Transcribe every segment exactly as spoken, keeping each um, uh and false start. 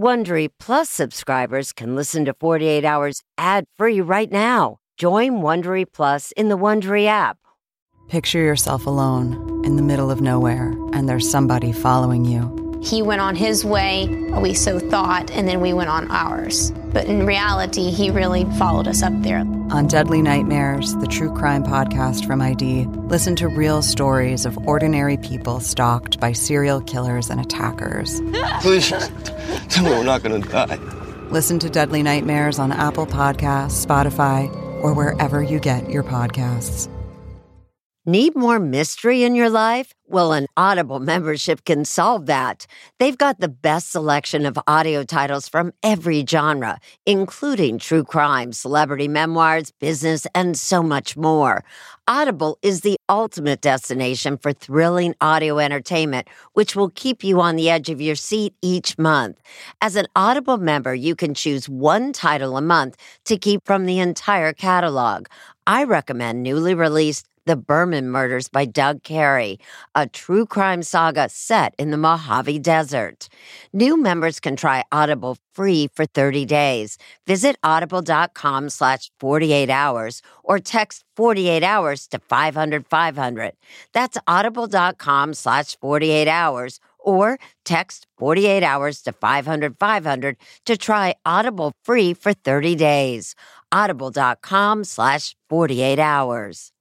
Wondery Plus subscribers can listen to forty-eight hours ad-free right now. Join Wondery Plus in the Wondery app. Picture yourself alone in the middle of nowhere, and there's somebody following you. He went on his way, we so thought, and then we went on ours. But in reality, he really followed us up there. On Deadly Nightmares, the true crime podcast from I D, listen to real stories of ordinary people stalked by serial killers and attackers. Please, tell me we're not going to die. Listen to Deadly Nightmares on Apple Podcasts, Spotify, or wherever you get your podcasts. Need more mystery in your life? Well, an Audible membership can solve that. They've got the best selection of audio titles from every genre, including true crime, celebrity memoirs, business, and so much more. Audible is the ultimate destination for thrilling audio entertainment, which will keep you on the edge of your seat each month. As an Audible member, you can choose one title a month to keep from the entire catalog. I recommend newly released The Berman Murders by Doug Carey, a true crime saga set in the Mojave Desert. New members can try Audible free for thirty days. Visit audible.com slash 48 hours or text forty-eight hours to five hundred five hundred. That's audible.com slash 48 hours or text forty-eight hours to five hundred five hundred to try Audible free for thirty days. Audible.com slash 48 hours.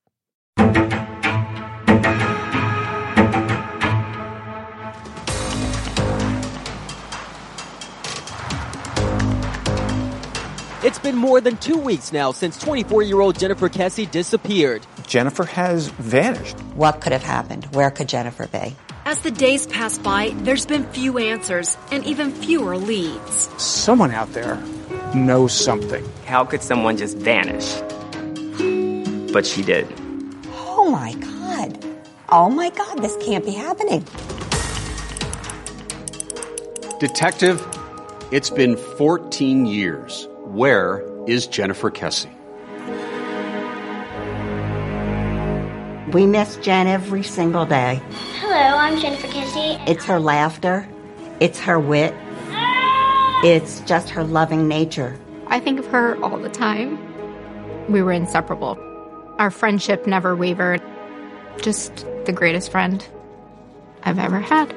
It's been more than two weeks now since twenty-four-year-old Jennifer Kesse disappeared. Jennifer has vanished. What could have happened? Where could Jennifer be? As the days pass by, there's been few answers and even fewer leads. Someone out there knows something. How could someone just vanish? But she did. Oh my God. Oh my God, this can't be happening. Detective, it's been fourteen years. Where is Jennifer Kesse? We miss Jen every single day. Hello, I'm Jennifer Kesse. It's her laughter. It's her wit. It's just her loving nature. I think of her all the time. We were inseparable. Our friendship never wavered. Just the greatest friend I've ever had.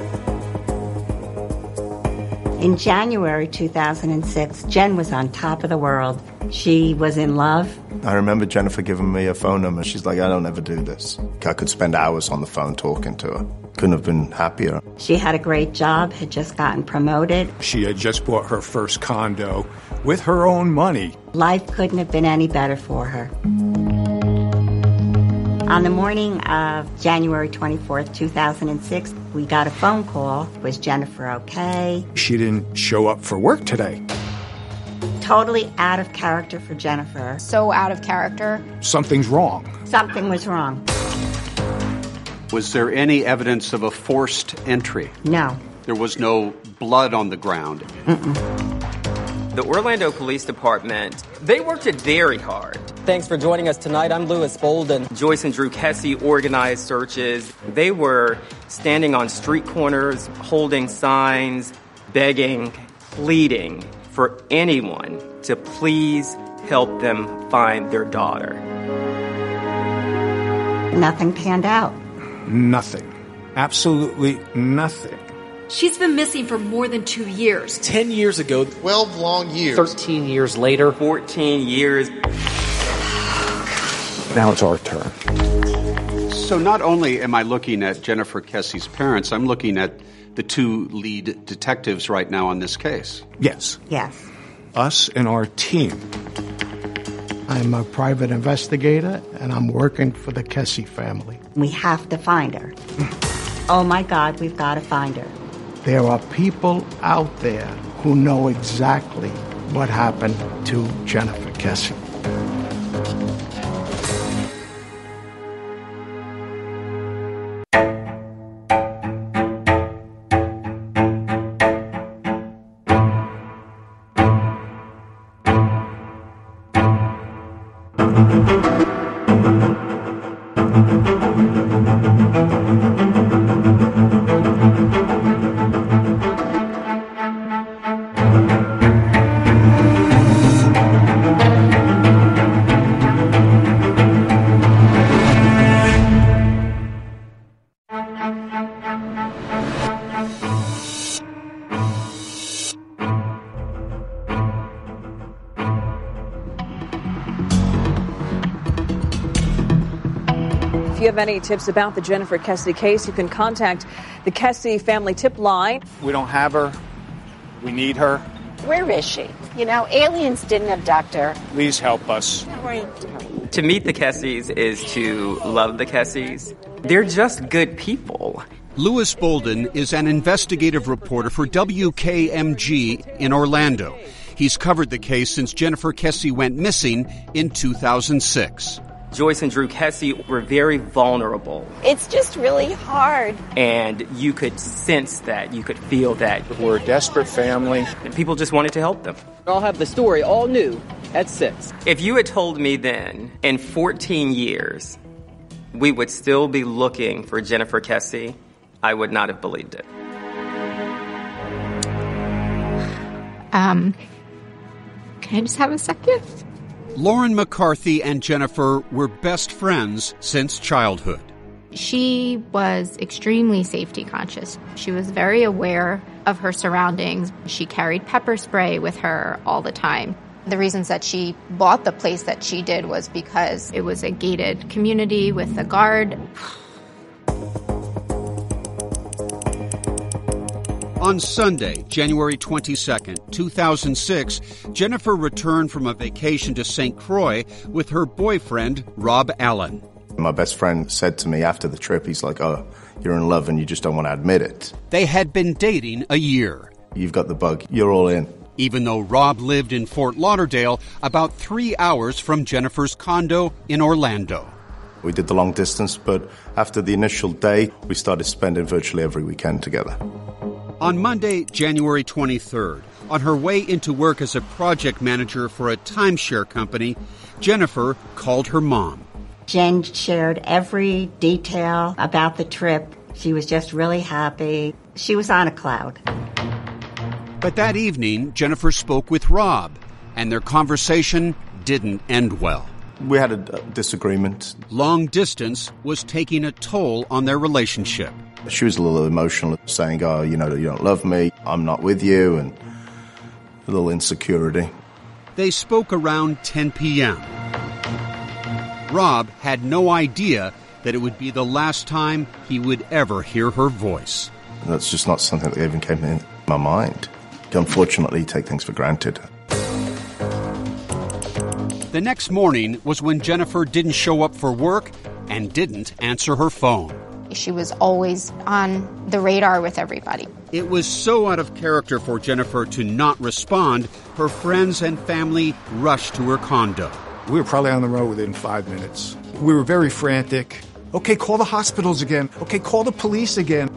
In January two thousand six, Jen was on top of the world. She was in love. I remember Jennifer giving me a phone number. She's like, I don't ever do this. I could spend hours on the phone talking to her. Couldn't have been happier. She had a great job, had just gotten promoted. She had just bought her first condo with her own money. Life couldn't have been any better for her. On the morning of January twenty-fourth, two thousand six, we got a phone call. Was Jennifer okay? She didn't show up for work today. Totally out of character for Jennifer. So out of character. Something's wrong. Something was wrong. Was there any evidence of a forced entry? No. There was no blood on the ground? Mm-mm. The Orlando Police Department, they worked it very hard. Thanks for joining us tonight. I'm Louis Bolden. Joyce and Drew Kesse organized searches. They were standing on street corners, holding signs, begging, pleading for anyone to please help them find their daughter. Nothing panned out. Nothing. Absolutely nothing. She's been missing for more than two years. Ten years ago. Twelve long years. Thirteen years later. Fourteen years. Now it's our turn. So not only am I looking at Jennifer Kesse's parents, I'm looking at the two lead detectives right now on this case. Yes. Yes. Us and our team. I'm a private investigator, and I'm working for the Kesse family. We have to find her. Oh, my God, we've got to find her. There are people out there who know exactly what happened to Jennifer Kesse. you have any tips about the Jennifer Kesse case, you can contact the Kesse Family Tip Line. We don't have her. We need her. Where is she? You know, aliens didn't abduct her. Please help us. To meet the Kesses is to love the Kesses. They're just good people. Lewis Bolden is an investigative reporter for W K M G in Orlando. He's covered the case since Jennifer Kesse went missing in two thousand six. Joyce and Drew Kesse were very vulnerable. It's just really hard. And you could sense that. You could feel that. We're a desperate family. And people just wanted to help them. I'll have the story all new at six. If you had told me then, in fourteen years, we would still be looking for Jennifer Kesse, I would not have believed it. Um, can I just have a second? Lauren McCarthy and Jennifer were best friends since childhood. She was extremely safety conscious. She was very aware of her surroundings. She carried pepper spray with her all the time. The reasons that she bought the place that she did was because it was a gated community with a guard. On Sunday, January twenty-second, two thousand six, Jennifer returned from a vacation to Saint Croix with her boyfriend, Rob Allen. My best friend said to me after the trip, he's like, oh, you're in love and you just don't want to admit it. They had been dating a year. You've got the bug. You're all in. Even though Rob lived in Fort Lauderdale, about three hours from Jennifer's condo in Orlando. We did the long distance, but after the initial day, we started spending virtually every weekend together. On Monday, January twenty-third, on her way into work as a project manager for a timeshare company, Jennifer called her mom. Jen shared every detail about the trip. She was just really happy. She was on a cloud. But that evening, Jennifer spoke with Rob, and their conversation didn't end well. We had a disagreement. Long distance was taking a toll on their relationship. She was a little emotional, saying, oh, you know, you don't love me, I'm not with you, and a little insecurity. They spoke around ten p.m. Rob had no idea that it would be the last time he would ever hear her voice. That's just not something that even came in my mind. Unfortunately, you take things for granted. The next morning was when Jennifer didn't show up for work and didn't answer her phone. She was always on the radar with everybody. It was so out of character for Jennifer to not respond, her friends and family rushed to her condo. We were probably on the road within five minutes. We were very frantic. Okay, call the hospitals again. Okay, call the police again.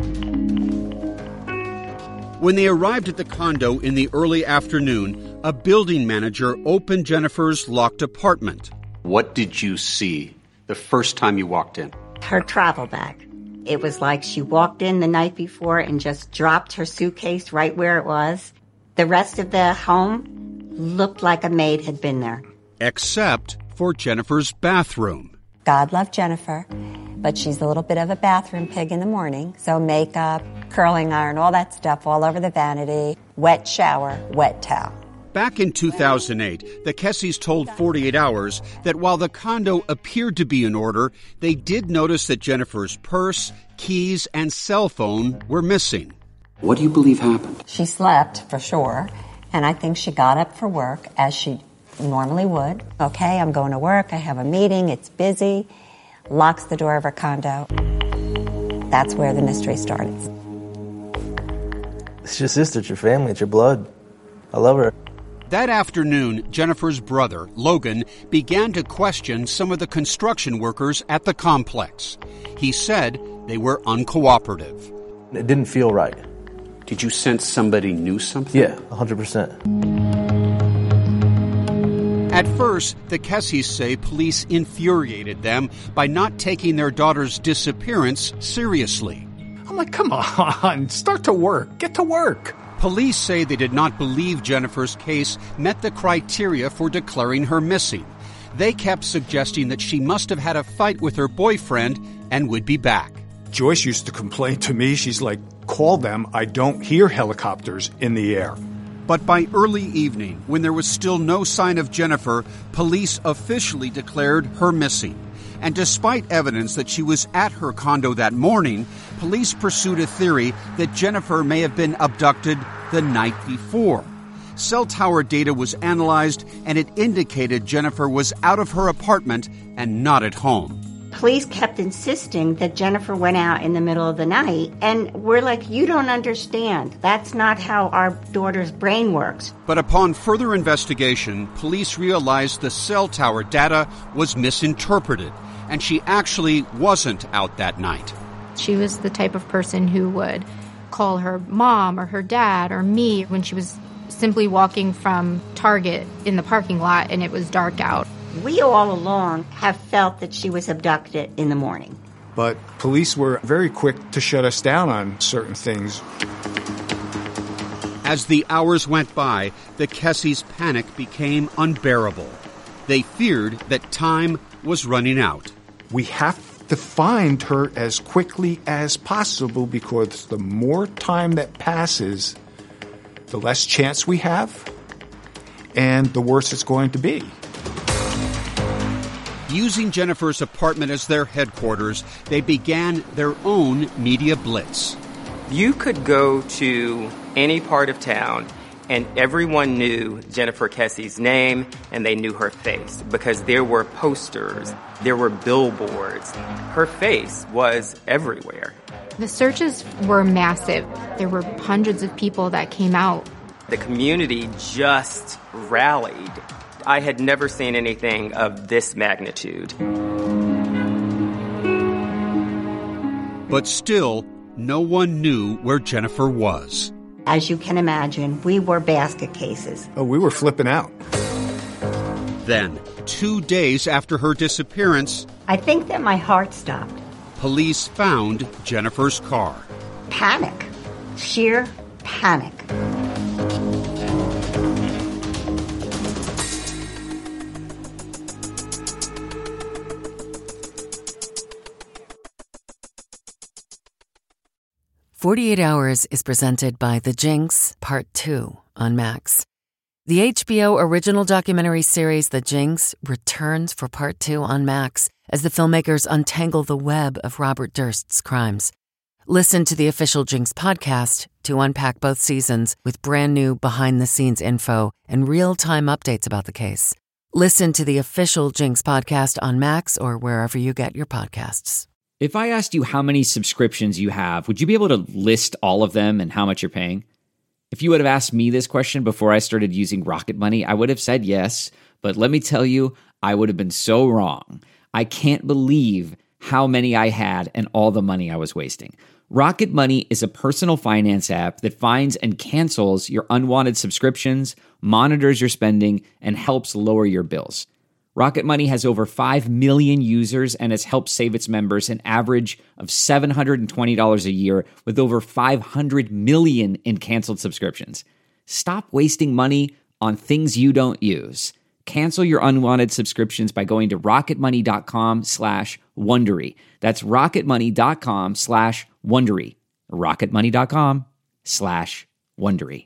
When they arrived at the condo in the early afternoon, a building manager opened Jennifer's locked apartment. What did you see the first time you walked in? Her travel bag. It was like she walked in the night before and just dropped her suitcase right where it was. The rest of the home looked like a maid had been there. Except for Jennifer's bathroom. God love Jennifer, but she's a little bit of a bathroom pig in the morning. So makeup, curling iron, all that stuff all over the vanity, wet shower, wet towel. Back in two thousand eight, the Kesses told forty-eight hours that while the condo appeared to be in order, they did notice that Jennifer's purse, keys, and cell phone were missing. What do you believe happened? She slept, for sure, and I think she got up for work, as she normally would. Okay, I'm going to work, I have a meeting, it's busy. Locks the door of her condo. That's where the mystery started. It's your sister, it's your family, it's your blood. I love her. That afternoon, Jennifer's brother, Logan, began to question some of the construction workers at the complex. He said they were uncooperative. It didn't feel right. Did you sense somebody knew something? Yeah, one hundred percent. At first, the Kesses say police infuriated them by not taking their daughter's disappearance seriously. I'm like, come on, start to work, get to work. Police say they did not believe Jennifer's case met the criteria for declaring her missing. They kept suggesting that she must have had a fight with her boyfriend and would be back. Joyce used to complain to me. She's like, call them. I don't hear helicopters in the air. But by early evening, when there was still no sign of Jennifer, police officially declared her missing. And despite evidence that she was at her condo that morning, police pursued a theory that Jennifer may have been abducted the night before. Cell tower data was analyzed, and it indicated Jennifer was out of her apartment and not at home. Police kept insisting that Jennifer went out in the middle of the night, and we're like, you don't understand. That's not how our daughter's brain works. But upon further investigation, police realized the cell tower data was misinterpreted, and she actually wasn't out that night. She was the type of person who would call her mom or her dad or me when she was simply walking from Target in the parking lot and it was dark out. We all along have felt that she was abducted in the morning. But police were very quick to shut us down on certain things. As the hours went by, the Kessies' panic became unbearable. They feared that time was running out. We have to find her as quickly as possible because the more time that passes, the less chance we have, and the worse it's going to be. Using Jennifer's apartment as their headquarters, they began their own media blitz. You could go to any part of town and everyone knew Jennifer Kessie's name and they knew her face because there were posters, there were billboards. Her face was everywhere. The searches were massive. There were hundreds of people that came out. The community just rallied. I had never seen anything of this magnitude. But still, no one knew where Jennifer was. As you can imagine, we were basket cases. Oh, we were flipping out. Then, two days after her disappearance, I think that my heart stopped. Police found Jennifer's car. Panic. Sheer panic. forty-eight hours is presented by The Jinx, Part two on Max. The H B O original documentary series The Jinx returns for Part two on Max as the filmmakers untangle the web of Robert Durst's crimes. Listen to the official Jinx podcast to unpack both seasons with brand new behind-the-scenes info and real-time updates about the case. Listen to the official Jinx podcast on Max or wherever you get your podcasts. If I asked you how many subscriptions you have, would you be able to list all of them and how much you're paying? If you would have asked me this question before I started using Rocket Money, I would have said yes, but let me tell you, I would have been so wrong. I can't believe how many I had and all the money I was wasting. Rocket Money is a personal finance app that finds and cancels your unwanted subscriptions, monitors your spending, and helps lower your bills. Rocket Money has over five million users and has helped save its members an average of seven hundred twenty dollars a year with over five hundred million in canceled subscriptions. Stop wasting money on things you don't use. Cancel your unwanted subscriptions by going to rocketmoney.com slash Wondery. That's rocketmoney.com slash Wondery. rocketmoney.com slash Wondery.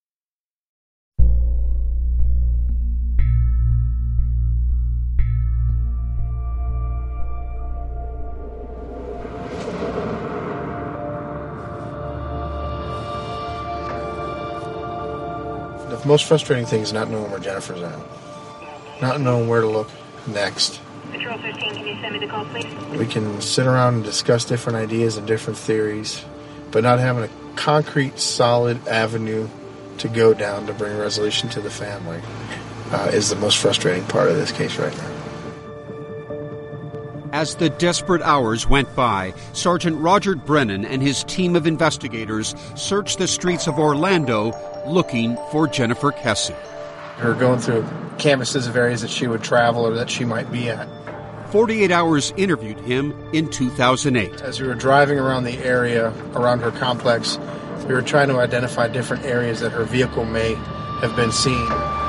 The most frustrating thing is not knowing where Jennifer's at. Not knowing where to look next. Patrol fifteen, can you send me the call, please? We can sit around and discuss different ideas and different theories, but not having a concrete, solid avenue to go down to bring resolution to the family uh, is the most frustrating part of this case right now. As the desperate hours went by, Sergeant Roger Brennan and his team of investigators searched the streets of Orlando looking for Jennifer Kessie. We're going through canvases of areas that she would travel or that she might be at. forty-eight hours interviewed him in two thousand eight. As we were driving around the area, around her complex, we were trying to identify different areas that her vehicle may have been seen.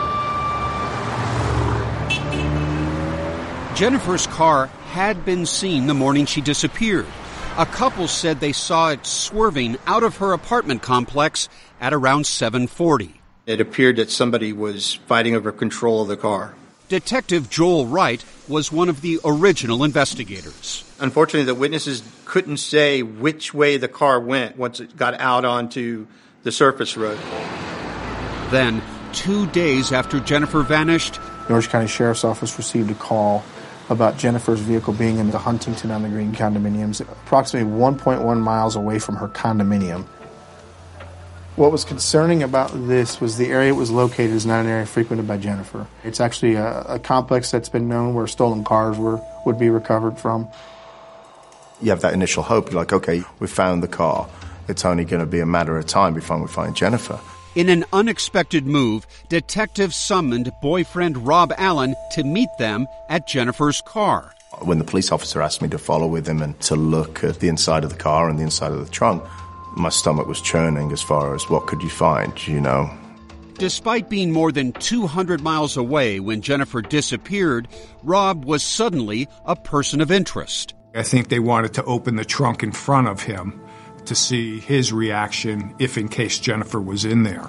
Jennifer's car had been seen the morning she disappeared. A couple said they saw it swerving out of her apartment complex at around seven forty. It appeared that somebody was fighting over control of the car. Detective Joel Wright was one of the original investigators. Unfortunately, the witnesses couldn't say which way the car went once it got out onto the surface road. Then, two days after Jennifer vanished, the Orange County Sheriff's Office received a call about Jennifer's vehicle being in the Huntington on the Green condominiums, approximately one point one miles away from her condominium. What was concerning about this was the area it was located is not an area frequented by Jennifer. It's actually a, a complex that's been known where stolen cars were would be recovered from. You have that initial hope. You're like, okay, we found the car. It's only going to be a matter of time before we find Jennifer. In an unexpected move, detectives summoned boyfriend Rob Allen to meet them at Jennifer's car. When the police officer asked me to follow with him and to look at the inside of the car and the inside of the trunk, my stomach was churning as far as what could you find, you know. Despite being more than two hundred miles away when Jennifer disappeared, Rob was suddenly a person of interest. I think they wanted to open the trunk in front of him to see his reaction if in case Jennifer was in there.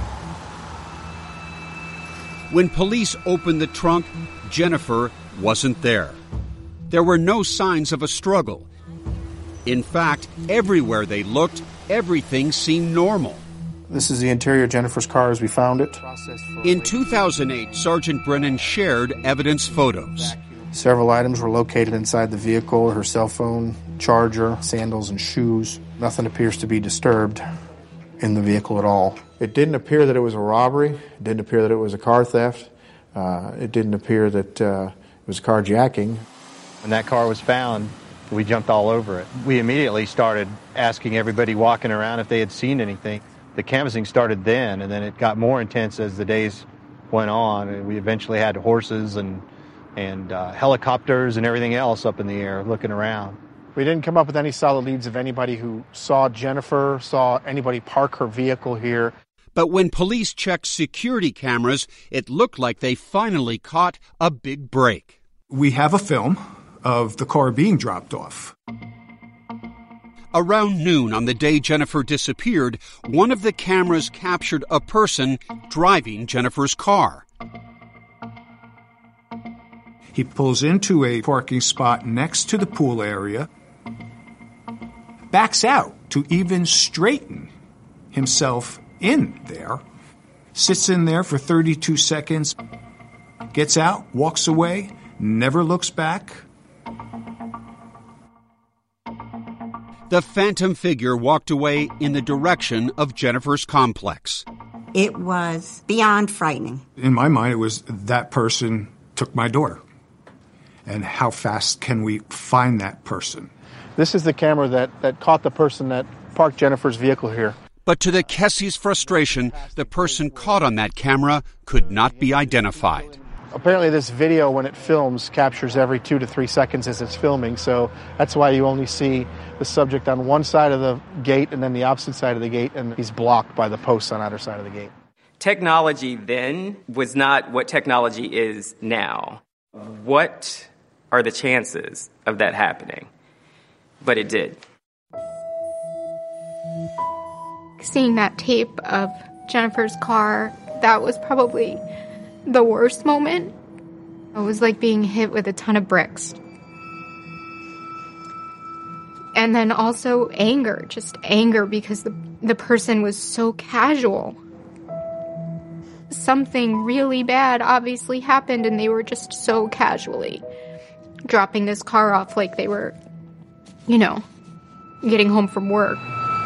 When police opened the trunk, Jennifer wasn't there. There were no signs of a struggle. In fact, everywhere they looked, everything seemed normal. This is the interior of Jennifer's car as we found it. In two thousand eight, Sergeant Brennan shared evidence photos. Several items were located inside the vehicle: her cell phone, charger, sandals, and shoes. Nothing appears to be disturbed in the vehicle at all. It didn't appear that it was a robbery. It didn't appear that it was a car theft. Uh, it didn't appear that uh, it was carjacking. When that car was found, we jumped all over it. We immediately started asking everybody walking around if they had seen anything. The canvassing started then, and then it got more intense as the days went on. And we eventually had horses and and uh, helicopters and everything else up in the air looking around. We didn't come up with any solid leads of anybody who saw Jennifer, saw anybody park her vehicle here. But when police checked security cameras, it looked like they finally caught a big break. We have a film of the car being dropped off. Around noon on the day Jennifer disappeared, one of the cameras captured a person driving Jennifer's car. He pulls into a parking spot next to the pool area, backs out to even straighten himself in there, sits in there for thirty-two seconds, gets out, walks away, never looks back. The phantom figure walked away in the direction of Jennifer's complex. It was beyond frightening. In my mind, it was that person took my daughter. And how fast can we find that person? This is the camera that, that caught the person that parked Jennifer's vehicle here. But to the Kessies' frustration, the person caught on that camera could not be identified. Apparently this video, when it films, captures every two to three seconds as it's filming, so that's why you only see the subject on one side of the gate and then the opposite side of the gate, and he's blocked by the posts on either side of the gate. Technology then was not what technology is now. What are the chances of that happening? But it did. Seeing that tape of Jennifer's car, that was probably the worst moment. It was like being hit with a ton of bricks. And then also anger, just anger because the, the person was so casual. Something really bad obviously happened and they were just so casually dropping this car off like they were, you know, getting home from work.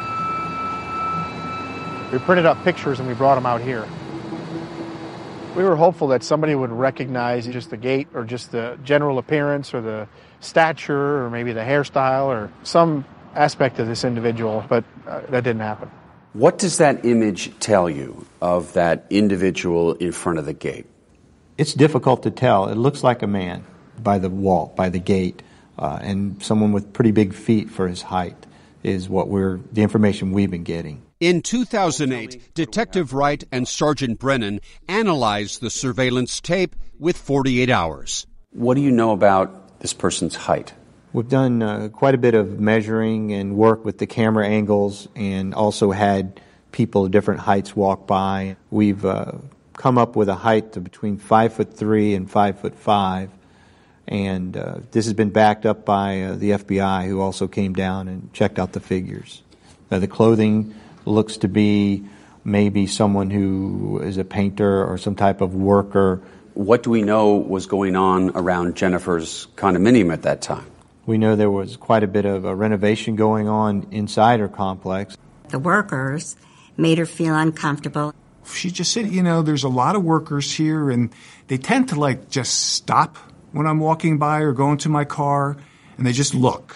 We printed up pictures and we brought them out here. We were hopeful that somebody would recognize just the gait or just the general appearance or the stature or maybe the hairstyle or some aspect of this individual, but uh, that didn't happen. What does that image tell you of that individual in front of the gate? It's difficult to tell. It looks like a man by the wall, by the gate, uh, and someone with pretty big feet for his height is what we're, the information we've been getting. In two thousand eight, Detective Wright and Sergeant Brennan analyzed the surveillance tape with forty-eight hours. What do you know about this person's height? We've done uh, quite a bit of measuring and work with the camera angles and also had people of different heights walk by. We've uh, come up with a height of between five foot three and five foot five. And uh, this has been backed up by uh, the F B I, who also came down and checked out the figures. Uh, the clothing looks to be maybe someone who is a painter or some type of worker. What do we know was going on around Jennifer's condominium at that time? We know there was quite a bit of a renovation going on inside her complex. The workers made her feel uncomfortable. She just said, you know, there's a lot of workers here, and they tend to, like, just stop when I'm walking by or going to my car, and they just look.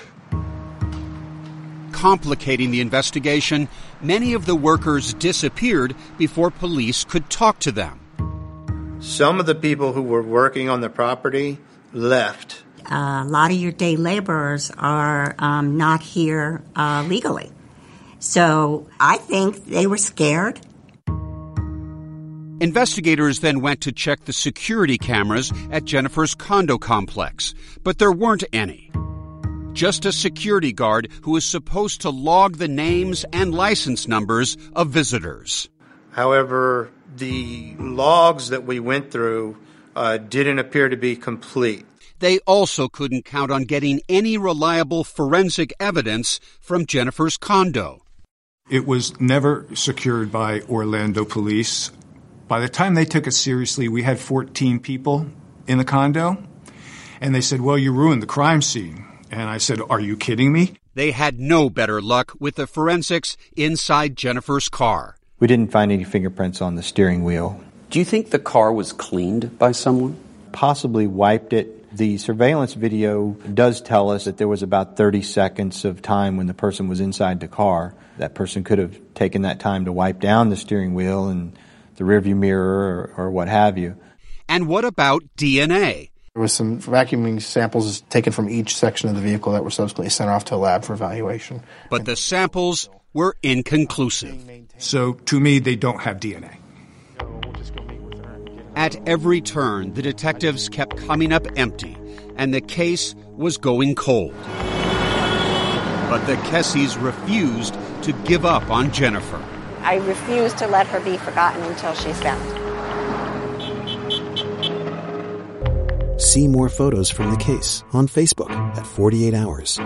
Complicating the investigation, many of the workers disappeared before police could talk to them. Some of the people who were working on the property left. Uh, a lot of your day laborers are um, not here uh, legally. So I think they were scared. Investigators then went to check the security cameras at Jennifer's condo complex, but there weren't any. Just a security guard who was supposed to log the names and license numbers of visitors. However, the logs that we went through uh, didn't appear to be complete. They also couldn't count on getting any reliable forensic evidence from Jennifer's condo. It was never secured by Orlando police. By the time they took it seriously, we had fourteen people in the condo, and they said, well, you ruined the crime scene. And I said, are you kidding me? They had no better luck with the forensics inside Jennifer's car. We didn't find any fingerprints on the steering wheel. Do you think the car was cleaned by someone? Possibly wiped it. The surveillance video does tell us that there was about thirty seconds of time when the person was inside the car. That person could have taken that time to wipe down the steering wheel and the rearview mirror or, or what have you. And what about D N A? There was some vacuuming samples taken from each section of the vehicle that were subsequently sent off to a lab for evaluation. But the samples were inconclusive. So, to me, they don't have D N A. At every turn, the detectives kept coming up empty, and the case was going cold. But the Kessies refused to give up on Jennifer. I refuse to let her be forgotten until she's found. See more photos from the case on Facebook at forty-eight hours.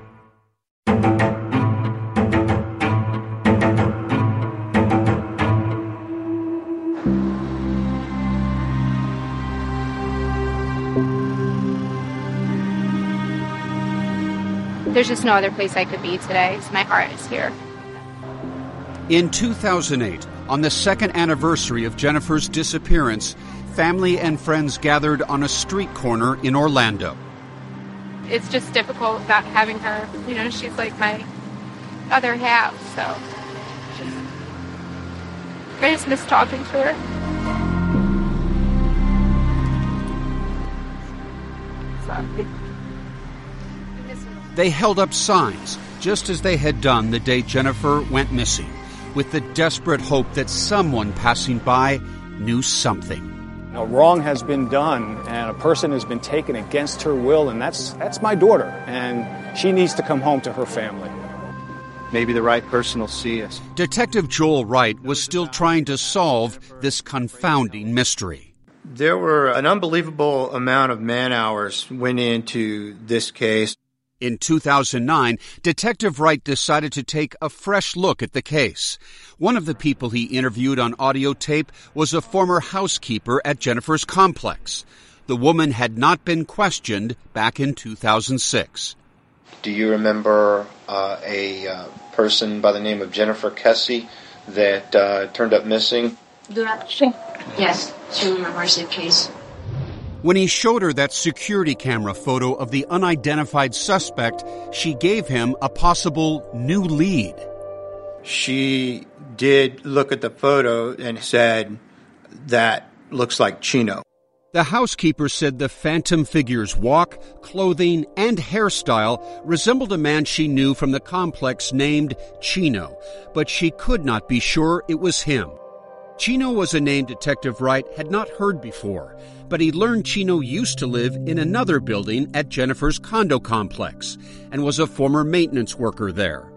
There's just no other place I could be today, so my heart is here. In two thousand eight, on the second anniversary of Jennifer's disappearance, family and friends gathered on a street corner in Orlando. It's just difficult not having her. You know, she's like my other half, so just, I just miss talking to her. So. They held up signs, just as they had done the day Jennifer went missing, with the desperate hope that someone passing by knew something. Now, wrong has been done, and a person has been taken against her will, and that's that's my daughter, and she needs to come home to her family. Maybe the right person will see us. Detective Joel Wright was still trying to solve this confounding mystery. There were an unbelievable amount of man-hours went into this case. In two thousand nine, Detective Wright decided to take a fresh look at the case. One of the people he interviewed on audio tape was a former housekeeper at Jennifer's complex. The woman had not been questioned back in two thousand six. Do you remember uh, a uh, person by the name of Jennifer Kessie that uh, turned up missing? Yes, she remembers the case. When he showed her that security camera photo of the unidentified suspect, she gave him a possible new lead. She did look at the photo and said, that looks like Chino. The housekeeper said the phantom figure's walk, clothing, and hairstyle resembled a man she knew from the complex named Chino, but she could not be sure it was him. Chino was a name Detective Wright had not heard before, but he learned Chino used to live in another building at Jennifer's condo complex and was a former maintenance worker there.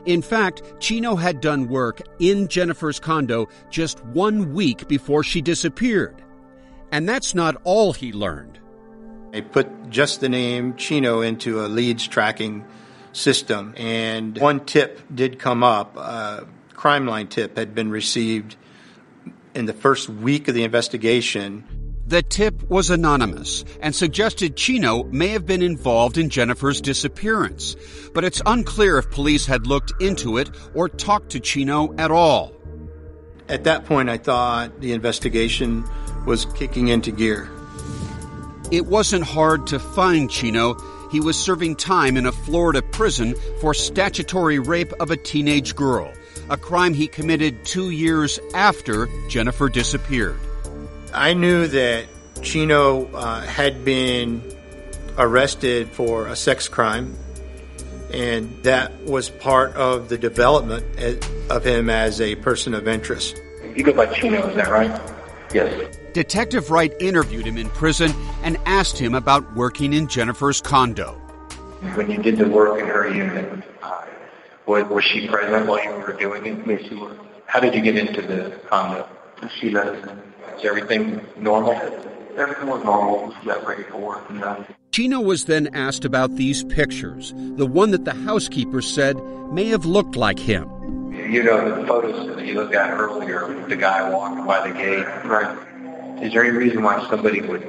In fact, Chino had done work in Jennifer's condo just one week before she disappeared. And that's not all he learned. I put just the name Chino into a leads tracking system, and one tip did come up. A crime line tip had been received in the first week of the investigation. The tip was anonymous and suggested Chino may have been involved in Jennifer's disappearance, but it's unclear if police had looked into it or talked to Chino at all. At that point, I thought the investigation was kicking into gear. It wasn't hard to find Chino. He was serving time in a Florida prison for statutory rape of a teenage girl, a crime he committed two years after Jennifer disappeared. I knew that Chino uh, had been arrested for a sex crime, and that was part of the development of him as a person of interest. You go by Chino, is that right? Yes. Detective Wright interviewed him in prison and asked him about working in Jennifer's condo. When you did the work in her unit, uh, was, was she present while you were doing it? Yes, she was. How did you get into the condo? She let us in. Is everything normal? Everything was normal. She got ready for work. And that. Chino was then asked about these pictures, the one that the housekeeper said may have looked like him. You know, the photos that you looked at earlier, the guy walking by the gate. Right. Is there any reason why somebody would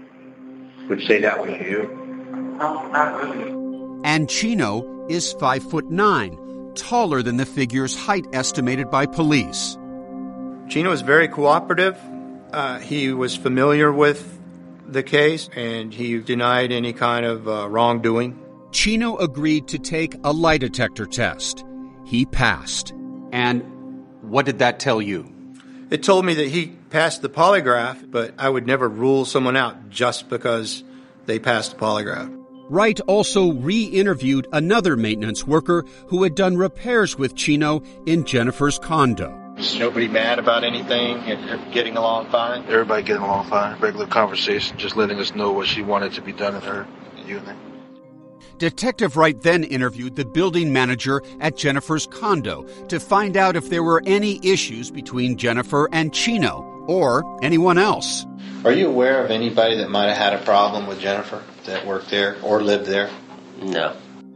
would say that was you? No, not really. And Chino is five foot nine, taller than the figure's height estimated by police. Chino was very cooperative. Uh, he was familiar with the case, and he denied any kind of uh, wrongdoing. Chino agreed to take a lie detector test. He passed. And what did that tell you? It told me that he passed the polygraph, but I would never rule someone out just because they passed the polygraph. Wright also re-interviewed another maintenance worker who had done repairs with Chino in Jennifer's condo. Is nobody mad about anything and getting along fine? Everybody getting along fine. Regular conversation, just letting us know what she wanted to be done in her unit. Detective Wright then interviewed the building manager at Jennifer's condo to find out if there were any issues between Jennifer and Chino or anyone else. Are you aware of anybody that might have had a problem with Jennifer that worked there or lived there? No.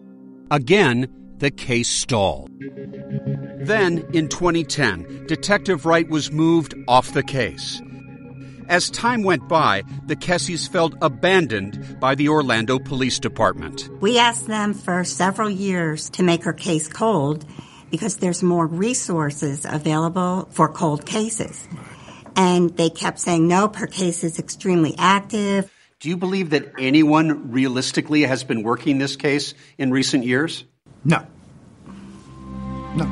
Again, the case stalled. Then, in twenty ten, Detective Wright was moved off the case. As time went by, the Kessies felt abandoned by the Orlando Police Department. We asked them for several years to make her case cold because there's more resources available for cold cases. And they kept saying, nope, her case is extremely active. Do you believe that anyone realistically has been working this case in recent years? No. No.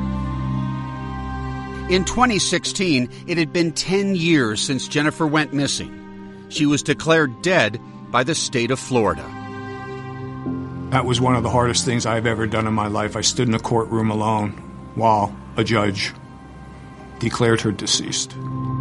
In twenty sixteen, it had been ten years since Jennifer went missing. She was declared dead by the state of Florida. That was one of the hardest things I've ever done in my life. I stood in a courtroom alone while a judge declared her deceased.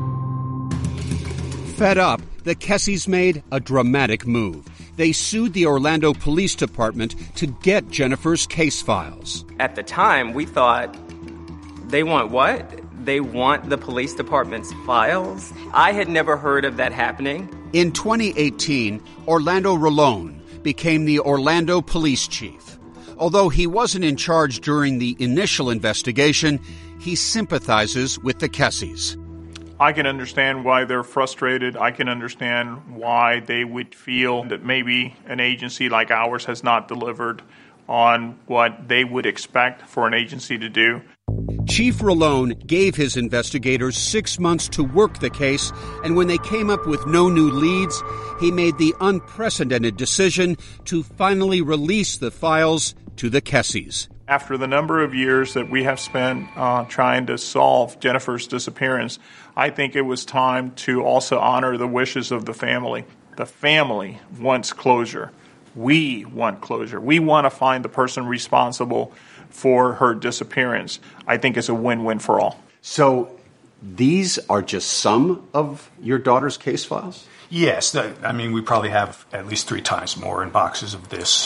Fed up, the Kessies made a dramatic move. They sued the Orlando Police Department to get Jennifer's case files. At the time, we thought, they want what? They want the police department's files? I had never heard of that happening. In twenty eighteen, Orlando Rolone became the Orlando police chief. Although he wasn't in charge during the initial investigation, he sympathizes with the Kessies. I can understand why they're frustrated. I can understand why they would feel that maybe an agency like ours has not delivered on what they would expect for an agency to do. Chief Rolone gave his investigators six months to work the case, and when they came up with no new leads, he made the unprecedented decision to finally release the files to the Kessies. After the number of years that we have spent uh, trying to solve Jennifer's disappearance, I think it was time to also honor the wishes of the family. The family wants closure. We want closure. We want to find the person responsible for her disappearance. I think it's a win-win for all. So these are just some of your daughter's case files? Yes. I mean, we probably have at least three times more in boxes of this.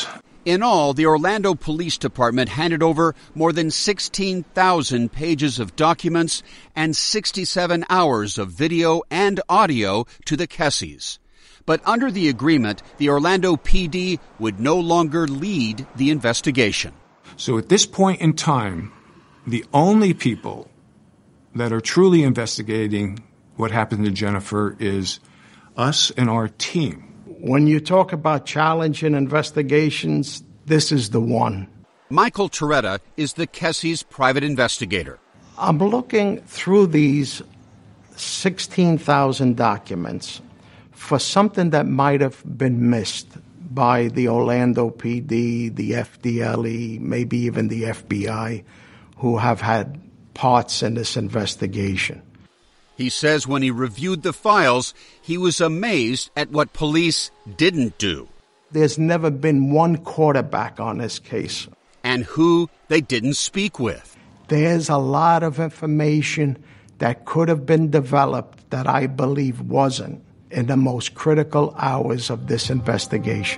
In all, the Orlando Police Department handed over more than sixteen thousand pages of documents and sixty-seven hours of video and audio to the Kessies. But under the agreement, the Orlando P D would no longer lead the investigation. So at this point in time, the only people that are truly investigating what happened to Jennifer is us and our team. When you talk about challenging investigations, this is the one. Michael Toretta is the Kessies' private investigator. I'm looking through these sixteen thousand documents for something that might have been missed by the Orlando P D, the F D L E, maybe even the F B I, who have had parts in this investigation. He says when he reviewed the files, he was amazed at what police didn't do. There's never been one quarterback on this case. And who they didn't speak with. There's a lot of information that could have been developed that I believe wasn't in the most critical hours of this investigation.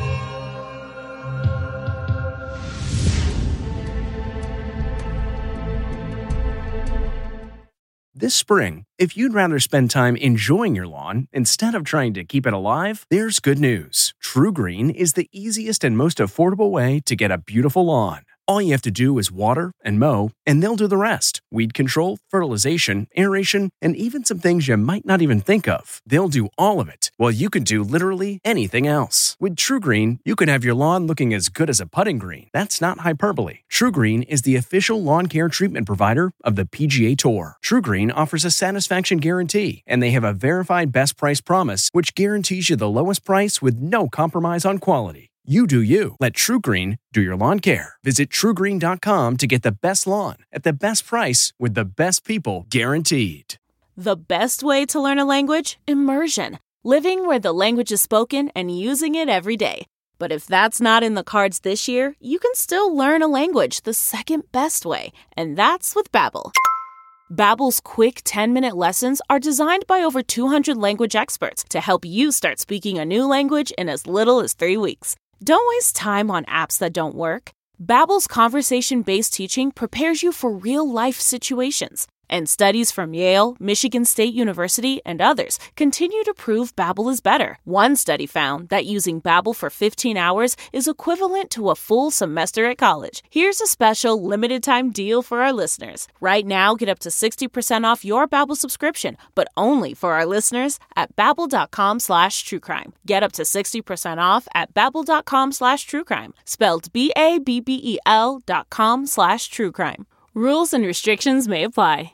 This spring, if you'd rather spend time enjoying your lawn instead of trying to keep it alive, there's good news. TruGreen is the easiest and most affordable way to get a beautiful lawn. All you have to do is water and mow, and they'll do the rest. Weed control, fertilization, aeration, and even some things you might not even think of. They'll do all of it, while you can do literally anything else. With TruGreen, you can have your lawn looking as good as a putting green. That's not hyperbole. TruGreen is the official lawn care treatment provider of the P G A Tour. TruGreen offers a satisfaction guarantee, and they have a verified best price promise, which guarantees you the lowest price with no compromise on quality. You do you. Let TruGreen do your lawn care. Visit True Green dot com to get the best lawn at the best price with the best people guaranteed. The best way to learn a language? Immersion. Living where the language is spoken and using it every day. But if that's not in the cards this year, you can still learn a language the second best way, and that's with Babbel. Babbel's quick ten-minute lessons are designed by over two hundred language experts to help you start speaking a new language in as little as three weeks. Don't waste time on apps that don't work. Babbel's conversation-based teaching prepares you for real-life situations. And studies from Yale, Michigan State University, and others continue to prove Babbel is better. One study found that using Babbel for fifteen hours is equivalent to a full semester at college. Here's a special limited-time deal for our listeners. Right now, get up to sixty percent off your Babbel subscription, but only for our listeners at babbel.com slash truecrime. Get up to sixty percent off at babbel.com slash truecrime. Spelled B A B B E L dot com slash truecrime. Rules and restrictions may apply.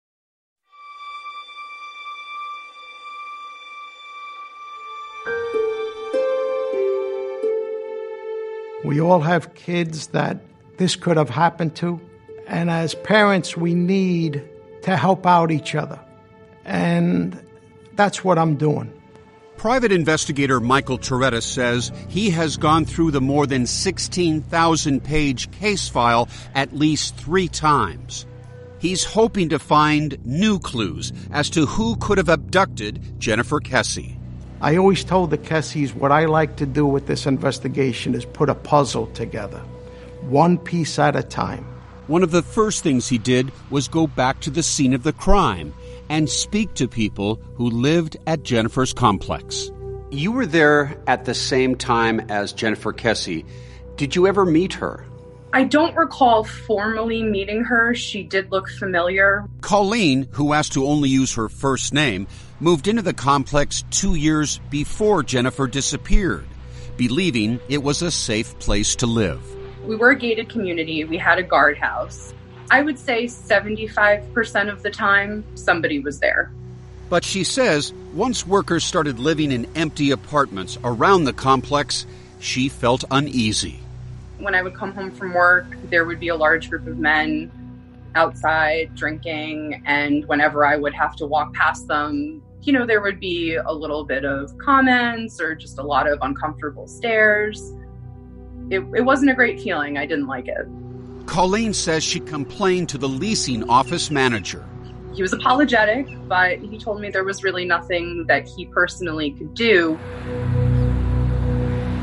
We all have kids that this could have happened to. And as parents, we need to help out each other. And that's what I'm doing. Private investigator Michael Toretta says he has gone through the more than sixteen thousand page case file at least three times. He's hoping to find new clues as to who could have abducted Jennifer Kessie. I always told the Kessies what I like to do with this investigation is put a puzzle together, one piece at a time. One of the first things he did was go back to the scene of the crime and speak to people who lived at Jennifer's complex. You were there at the same time as Jennifer Kessie. Did you ever meet her? I don't recall formally meeting her. She did look familiar. Colleen, who asked to only use her first name, moved into the complex two years before Jennifer disappeared, believing it was a safe place to live. We were a gated community. We had a guardhouse. I would say seventy-five percent of the time, somebody was there. But she says once workers started living in empty apartments around the complex, she felt uneasy. When I would come home from work, there would be a large group of men outside drinking, and whenever I would have to walk past them, you know, there would be a little bit of comments or just a lot of uncomfortable stares. It, it wasn't a great feeling. I didn't like it. Colleen says she complained to the leasing office manager. He was apologetic, but he told me there was really nothing that he personally could do.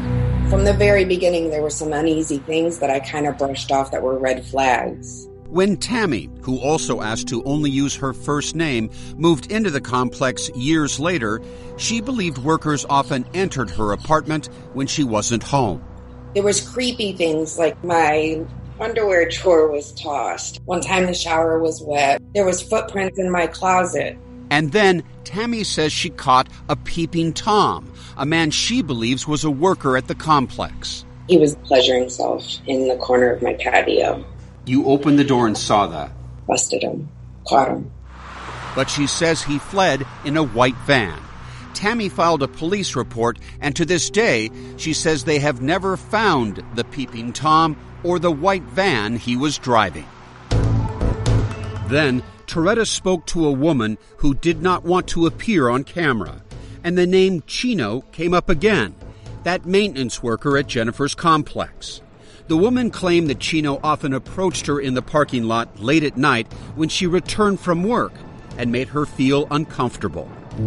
From the very beginning, there were some uneasy things that I kind of brushed off that were red flags. When Tammy, who also asked to only use her first name, moved into the complex years later, she believed workers often entered her apartment when she wasn't home. There was creepy things like my underwear drawer was tossed. One time the shower was wet. There was footprints in my closet. And then Tammy says she caught a peeping Tom, a man she believes was a worker at the complex. He was pleasuring himself in the corner of my patio. You opened the door and saw that? Busted him. Caught him. But she says he fled in a white van. Tammy filed a police report, and to this day, she says they have never found the peeping Tom or the white van he was driving. Then, Toretta spoke to a woman who did not want to appear on camera, and the name Chino came up again, that maintenance worker at Jennifer's complex. The woman claimed that Chino often approached her in the parking lot late at night when she returned from work and made her feel uncomfortable.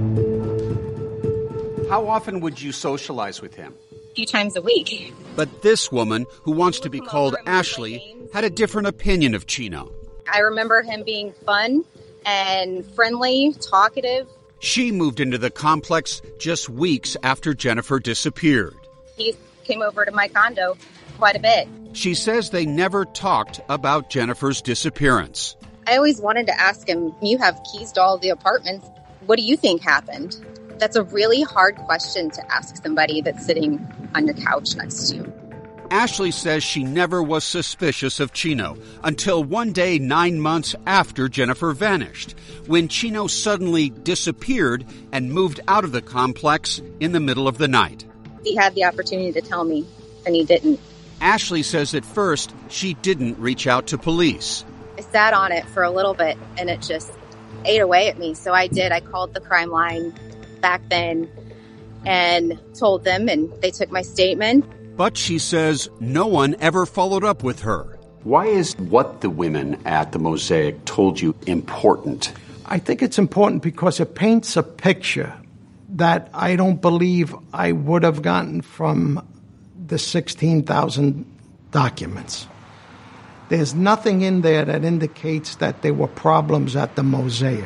How often would you socialize with him? A few times a week. But this woman, who wants to be called Ashley, had a different opinion of Chino. I remember him being fun and friendly, talkative. She moved into the complex just weeks after Jennifer disappeared. He came over to my condo quite a bit. She says they never talked about Jennifer's disappearance. I always wanted to ask him, you have keys to all the apartments. What do you think happened? That's a really hard question to ask somebody that's sitting on your couch next to you. Ashley says she never was suspicious of Chino until one day nine months after Jennifer vanished, when Chino suddenly disappeared and moved out of the complex in the middle of the night. He had the opportunity to tell me, and he didn't. Ashley says at first she didn't reach out to police. I sat on it for a little bit, and it just ate away at me. So I did. I called the crime line back then and told them, and they took my statement. But she says no one ever followed up with her. Why is what the women at the Mosaic told you important? I think it's important because it paints a picture that I don't believe I would have gotten from the sixteen thousand documents. There's nothing in there that indicates that there were problems at the Mosaic.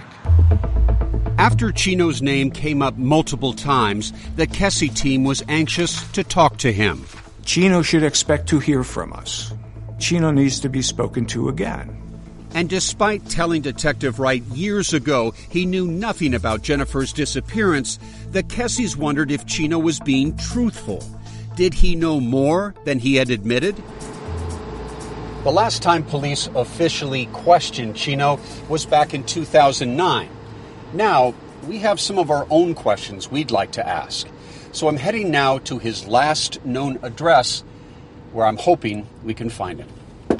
After Chino's name came up multiple times, the Kesse team was anxious to talk to him. Chino should expect to hear from us. Chino needs to be spoken to again. And despite telling Detective Wright years ago he knew nothing about Jennifer's disappearance, the Kesses wondered if Chino was being truthful. Did he know more than he had admitted? The last time police officially questioned Chino was back in two thousand nine. Now, we have some of our own questions we'd like to ask. So I'm heading now to his last known address, where I'm hoping we can find him.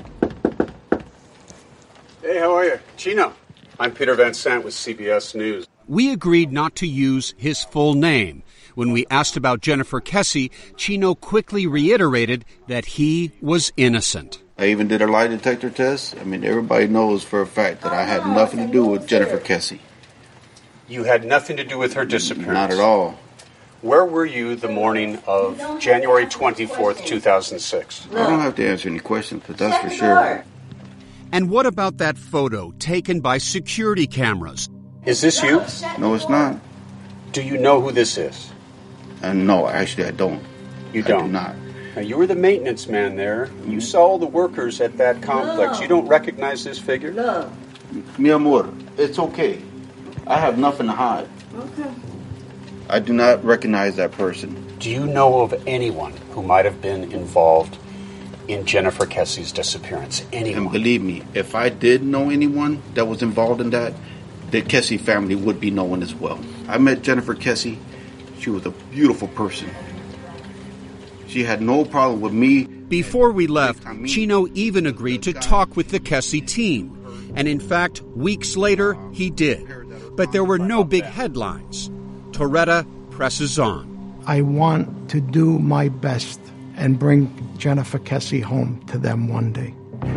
Hey, how are you? Chino. I'm Peter Van Sant with C B S News. We agreed not to use his full name. When we asked about Jennifer Kesse, Chino quickly reiterated that he was innocent. I even did a lie detector test. I mean, everybody knows for a fact that I had nothing to do with Jennifer Kesse. You had nothing to do with her disappearance? Not at all. Where were you the morning of January twenty-fourth, two thousand six? I don't have to answer any questions, but that's for sure. And what about that photo taken by security cameras? Is this you? No, it's not. Do you know who this is? And no, actually I don't. You don't? I do not. Now, you were the maintenance man there. You saw all the workers at that complex. You don't recognize this figure? No. Mi amor, it's okay. I have nothing to hide. Okay. I do not recognize that person. Do you know of anyone who might have been involved in Jennifer Kesse's disappearance? Anyone? And believe me, if I did know anyone that was involved in that, the Kesse family would be known as well. I met Jennifer Kesse. She was a beautiful person. She had no problem with me. Before we left, Chino even agreed to talk with the Kesse team. And in fact, weeks later, he did. But there were no big headlines. Toretta presses on. I want to do my best and bring Jennifer Kesse home to them one day.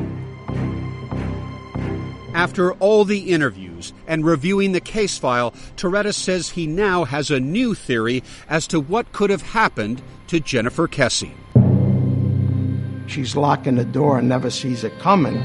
After all the interviews and reviewing the case file, Toretta says he now has a new theory as to what could have happened to Jennifer Kesse. she's locking the door and never sees it coming.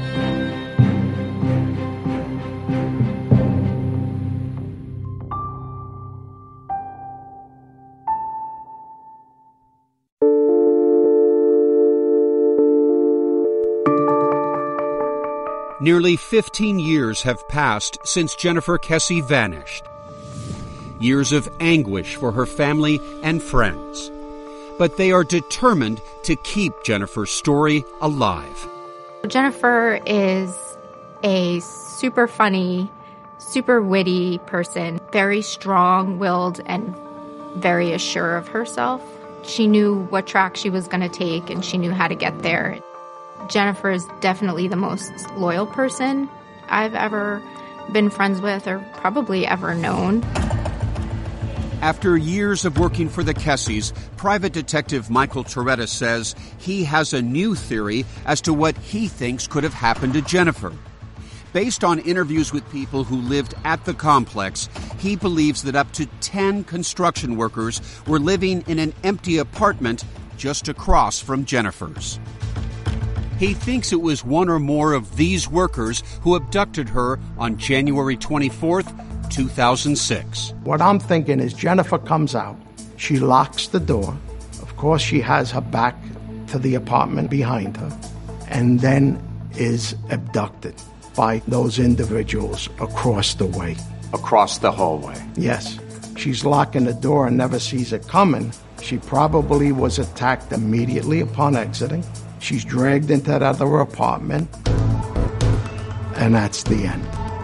Nearly fifteen years have passed since Jennifer Kesse vanished. Years of anguish for her family and friends. But they are determined to keep Jennifer's story alive. Jennifer is a super funny, super witty person, very strong-willed and very assured of herself. She knew what track she was going to take, and she knew how to get there. Jennifer is definitely the most loyal person I've ever been friends with or probably ever known. After years of working for the Kesses, Private Detective Michael Toretta says he has a new theory as to what he thinks could have happened to Jennifer. Based on interviews with people who lived at the complex, he believes that up to ten construction workers were living in an empty apartment just across from Jennifer's. He thinks it was one or more of these workers who abducted her on January twenty-fourth, two thousand six. What I'm thinking is Jennifer comes out, she locks the door, of course she has her back to the apartment behind her, and then is abducted by those individuals across the way. Across the hallway? Yes. She's locking the door and never sees it coming. She probably was attacked immediately upon exiting. She's dragged into that other apartment, and that's the end.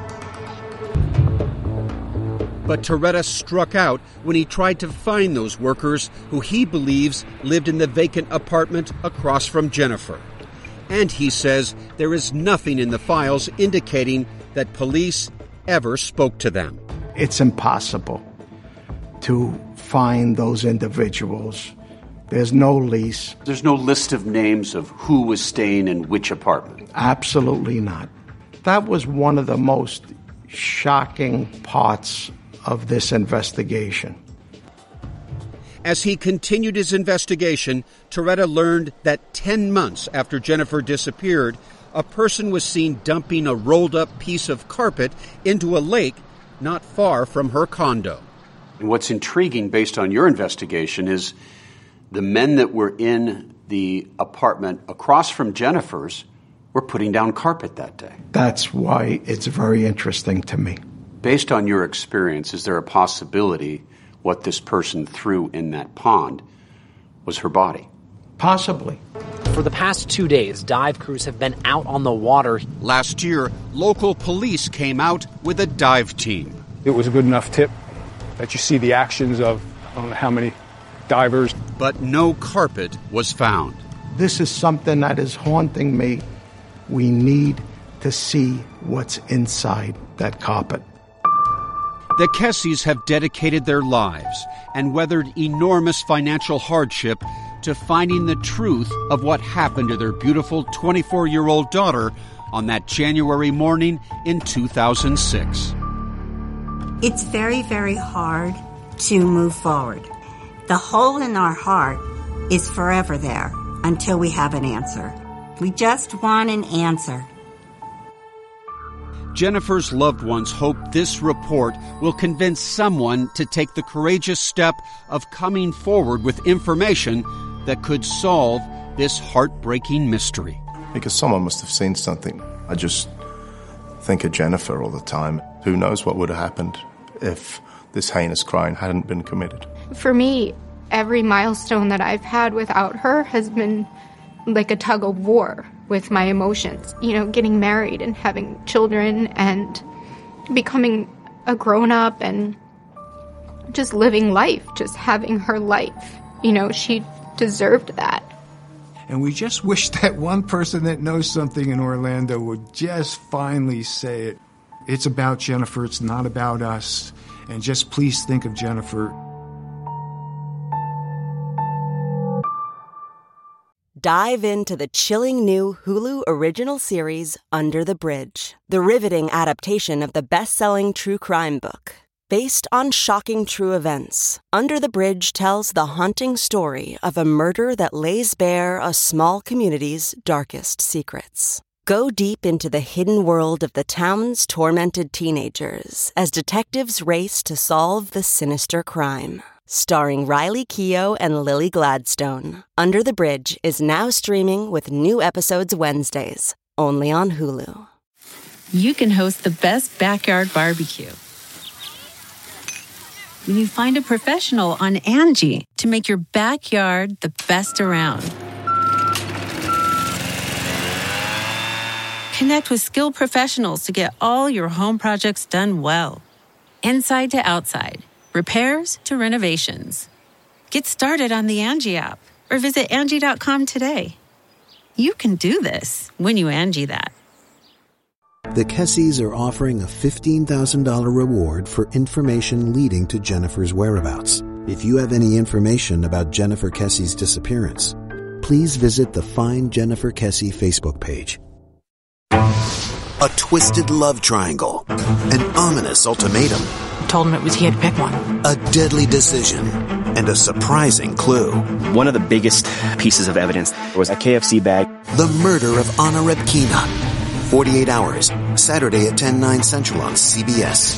But Toretta struck out when he tried to find those workers who he believes lived in the vacant apartment across from Jennifer. And he says there is nothing in the files indicating that police ever spoke to them. It's impossible to find those individuals. There's no lease. There's no list of names of who was staying in which apartment? Absolutely not. That was one of the most shocking parts of this investigation. As he continued his investigation, Toretta learned that ten months after Jennifer disappeared, a person was seen dumping a rolled-up piece of carpet into a lake not far from her condo. And what's intriguing based on your investigation is the men that were in the apartment across from Jennifer's were putting down carpet that day. That's why it's very interesting to me. Based on your experience, is there a possibility what this person threw in that pond was her body? Possibly. For the past two days, dive crews have been out on the water. Last year, local police came out with a dive team. It was a good enough tip that you see the actions of I don't know how many divers. But no carpet was found. This is something that is haunting me. We need to see what's inside that carpet. The Kesses have dedicated their lives and weathered enormous financial hardship to finding the truth of what happened to their beautiful twenty-four-year-old daughter on that January morning in two thousand six. It's very, very hard to move forward. The hole in our heart is forever there until we have an answer. We just want an answer. Jennifer's loved ones hope this report will convince someone to take the courageous step of coming forward with information that could solve this heartbreaking mystery. Because someone must have seen something. I just think of Jennifer all the time. Who knows what would have happened if this heinous crime hadn't been committed. For me, every milestone that I've had without her has been like a tug of war with my emotions. You know, getting married and having children and becoming a grown-up and just living life, just having her life. You know, she deserved that. And we just wish that one person that knows something in Orlando would just finally say it. It's about Jennifer, it's not about us. And just please think of Jennifer. Dive into the chilling new Hulu original series, Under the Bridge, the riveting adaptation of the best-selling true crime book. Based on shocking true events, Under the Bridge tells the haunting story of a murder that lays bare a small community's darkest secrets. Go deep into the hidden world of the town's tormented teenagers as detectives race to solve the sinister crime. Starring Riley Keough and Lily Gladstone, Under the Bridge is now streaming with new episodes Wednesdays, only on Hulu. You can host the best backyard barbecue when you find a professional on Angie to make your backyard the best around. Connect with skilled professionals to get all your home projects done well. Inside to outside, repairs to renovations. Get started on the Angie app or visit Angie dot com today. You can do this when you Angie that. The Kessies are offering a fifteen thousand dollars reward for information leading to Jennifer's whereabouts. If you have any information about Jennifer Kessie's disappearance, please visit the Find Jennifer Kessie Facebook page. A twisted love triangle. An ominous ultimatum. Told him it was he had to pick one. A deadly decision. And a surprising clue. One of the biggest pieces of evidence was a K F C bag. The murder of Anna Repkina. forty-eight hours, Saturday at ten, nine Central on C B S.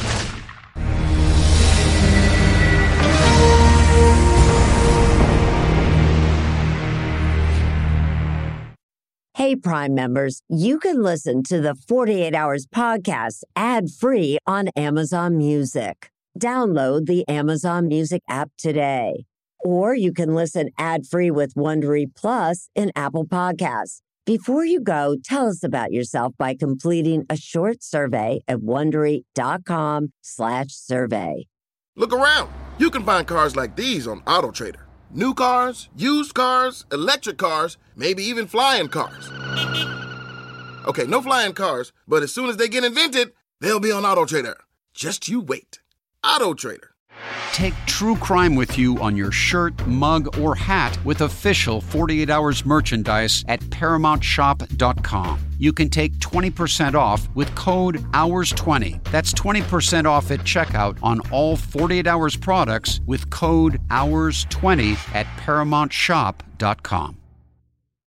Hey, Prime members, you can listen to the forty-eight hours podcast ad-free on Amazon Music. Download the Amazon Music app today. Or you can listen ad-free with Wondery Plus in Apple Podcasts. Before you go, tell us about yourself by completing a short survey at Wondery.com slash survey. Look around. You can find cars like these on AutoTrader. New cars, used cars, electric cars, maybe even flying cars. Okay, no flying cars, but as soon as they get invented, they'll be on AutoTrader. Just you wait. AutoTrader. Take true crime with you on your shirt, mug, or hat with official forty-eight hours merchandise at Paramount Shop dot com. You can take twenty percent off with code hours twenty. That's twenty percent off at checkout on all forty-eight hours products with code hours twenty at Paramount Shop dot com.